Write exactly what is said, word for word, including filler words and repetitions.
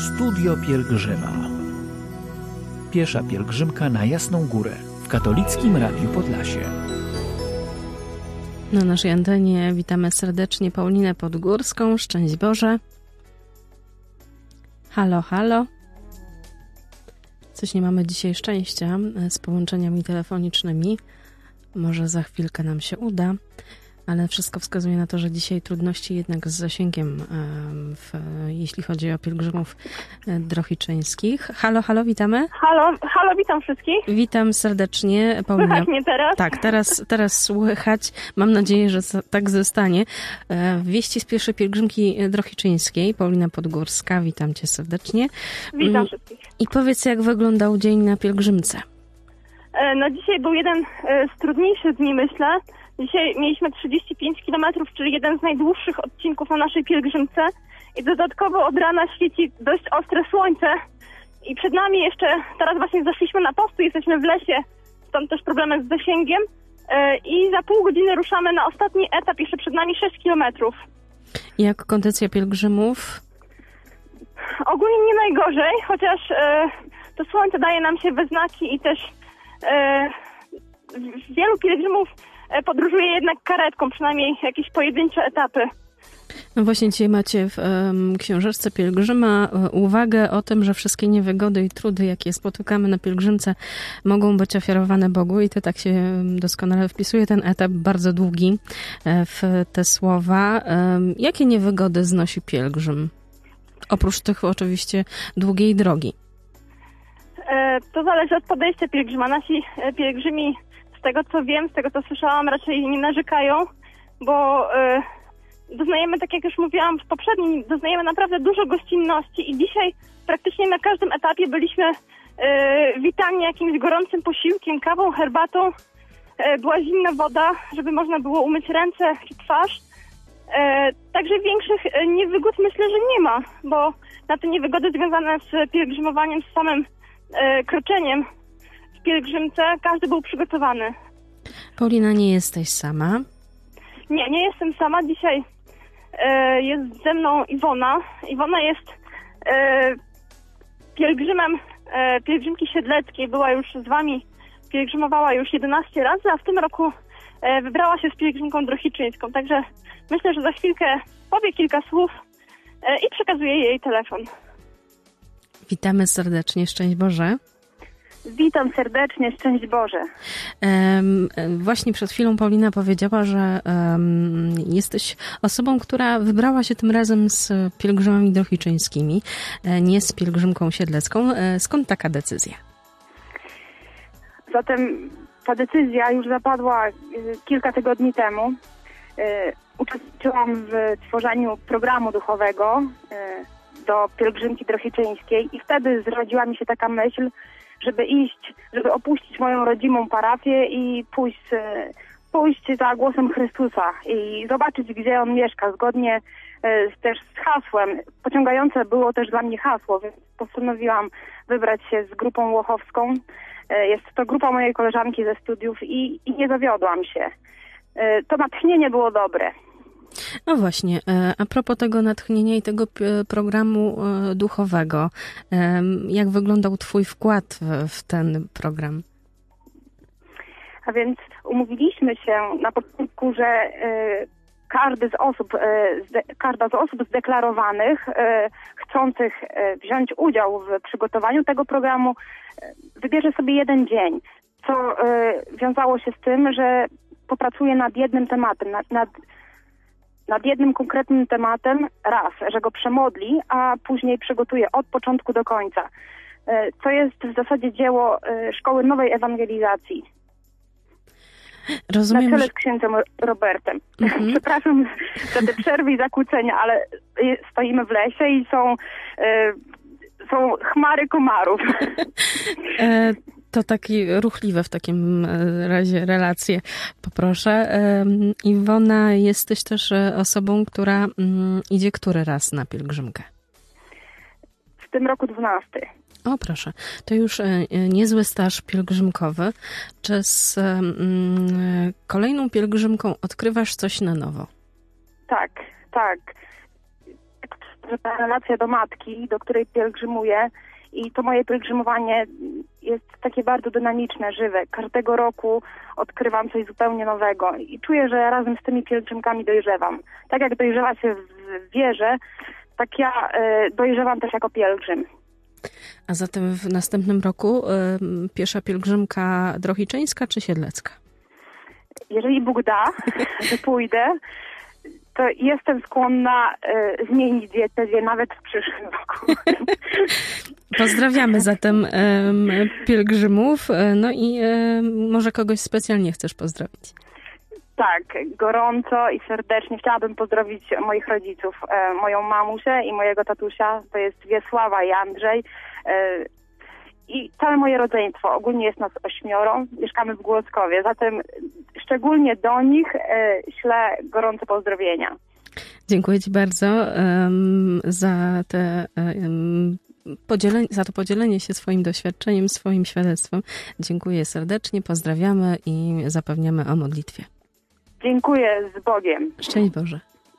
Studio Pielgrzyma. Piesza pielgrzymka na Jasną Górę w Katolickim Radiu Podlasie. Na naszej antenie witamy serdecznie Paulinę Podgórską. Szczęść Boże. Halo, halo. Coś nie mamy dzisiaj szczęścia z połączeniami telefonicznymi. Może za chwilkę nam się uda, ale wszystko wskazuje na to, że dzisiaj trudności jednak z zasięgiem, w, jeśli chodzi o pielgrzymów drohiczyńskich. Halo, halo, witamy. Halo, halo, witam wszystkich. Witam serdecznie, Paulina. Słychać mnie teraz? Tak, teraz, teraz słychać. Mam nadzieję, że tak zostanie. Wieści z pierwszej pielgrzymki drohiczyńskiej, Paulina Podgórska. Witam cię serdecznie. Witam wszystkich. I powiedz, jak wyglądał dzień na pielgrzymce? No dzisiaj był jeden z trudniejszych dni, myślę. Dzisiaj mieliśmy trzydzieści pięć kilometrów, czyli jeden z najdłuższych odcinków na naszej pielgrzymce. I dodatkowo od rana świeci dość ostre słońce. I przed nami jeszcze, teraz właśnie zeszliśmy na postu, jesteśmy w lesie, stąd też problemy z zasięgiem. I za pół godziny ruszamy na ostatni etap, jeszcze przed nami sześć kilometrów. Jak kondycja pielgrzymów? Ogólnie nie najgorzej, chociaż to słońce daje nam się we znaki i też wielu pielgrzymów podróżuje jednak karetką, przynajmniej jakieś pojedyncze etapy. No właśnie dzisiaj macie w um, książeczce pielgrzyma uwagę o tym, że wszystkie niewygody i trudy, jakie spotykamy na pielgrzymce, mogą być ofiarowane Bogu i to tak się doskonale wpisuje ten etap bardzo długi w te słowa. Um, jakie niewygody znosi pielgrzym? Oprócz tych oczywiście długiej drogi. E, to zależy od podejścia pielgrzyma. Nasi pielgrzymi, z tego co wiem, z tego co słyszałam, raczej nie narzekają, bo e, doznajemy, tak jak już mówiłam w poprzednim, doznajemy naprawdę dużo gościnności i dzisiaj praktycznie na każdym etapie byliśmy e, witani jakimś gorącym posiłkiem, kawą, herbatą. E, była zimna woda, żeby można było umyć ręce czy twarz. E, także większych niewygód myślę, że nie ma, bo na te niewygody związane z pielgrzymowaniem, z samym e, kroczeniem w pielgrzymce, każdy był przygotowany. Paulina, nie jesteś sama? Nie, nie jestem sama. Dzisiaj e, jest ze mną Iwona. Iwona jest e, pielgrzymem e, pielgrzymki siedleckiej. Była już z wami, pielgrzymowała już jedenaście razy, a w tym roku e, wybrała się z pielgrzymką drohiczyńską. Także myślę, że za chwilkę powie kilka słów e, i przekazuję jej telefon. Witamy serdecznie. Szczęść Boże. Witam serdecznie, szczęść Boże. Um, właśnie przed chwilą Paulina powiedziała, że um, jesteś osobą, która wybrała się tym razem z pielgrzymami drohiczyńskimi, nie z pielgrzymką siedlecką. Skąd taka decyzja? Zatem ta decyzja już zapadła kilka tygodni temu. Uczestniczyłam w tworzeniu programu duchowego do pielgrzymki drohiczyńskiej i wtedy zrodziła mi się taka myśl, żeby iść, żeby opuścić moją rodzimą parafię i pójść, pójść za głosem Chrystusa i zobaczyć, gdzie On mieszka, zgodnie z, też z hasłem. Pociągające było też dla mnie hasło, więc postanowiłam wybrać się z grupą łochowską. Jest to grupa mojej koleżanki ze studiów i, i nie zawiodłam się. To natchnienie było dobre. No właśnie, a propos tego natchnienia i tego programu duchowego, jak wyglądał twój wkład w, w ten program? A więc umówiliśmy się na początku, że każdy z osób, każda z osób zdeklarowanych, chcących wziąć udział w przygotowaniu tego programu, wybierze sobie jeden dzień, co wiązało się z tym, że popracuje nad jednym tematem, nad, nad nad jednym konkretnym tematem raz, że go przemodli, a później przygotuje od początku do końca. Co jest w zasadzie dzieło Szkoły Nowej Ewangelizacji. Rozumiem, na czele z księdzem Robertem. Mm-hmm. Przepraszam za te przerwy i zakłócenia, ale stoimy w lesie i są, są chmary komarów. To takie ruchliwe w takim razie relacje poproszę. Iwona, jesteś też osobą, która idzie który raz na pielgrzymkę? W tym roku dwunasty. O proszę, to już niezły staż pielgrzymkowy. Czy z kolejną pielgrzymką odkrywasz coś na nowo? Tak, tak. że ta relacja do matki, do której pielgrzymuję, i to moje pielgrzymowanie jest takie bardzo dynamiczne, żywe. Każdego roku odkrywam coś zupełnie nowego i czuję, że razem z tymi pielgrzymkami dojrzewam. Tak jak dojrzewa się w wierze, tak ja y, dojrzewam też jako pielgrzym. A zatem w następnym roku y, piesza pielgrzymka drohiczeńska czy siedlecka? Jeżeli Bóg da, że pójdę, to jestem skłonna y, zmienić diecezję nawet w przyszłym roku. Pozdrawiamy zatem um, pielgrzymów, no i um, może kogoś specjalnie chcesz pozdrowić. Tak, gorąco i serdecznie chciałabym pozdrowić moich rodziców, e, moją mamusię i mojego tatusia, to jest Wiesława i Andrzej. E, I całe moje rodzeństwo, ogólnie jest nas ośmioro, mieszkamy w Głockowie, zatem szczególnie do nich e, ślę gorące pozdrowienia. Dziękuję Ci bardzo um, za, te, um, podzielenie, za to podzielenie się swoim doświadczeniem, swoim świadectwem. Dziękuję serdecznie, pozdrawiamy i zapewniamy o modlitwie. Dziękuję, z Bogiem. Szczęść Boże.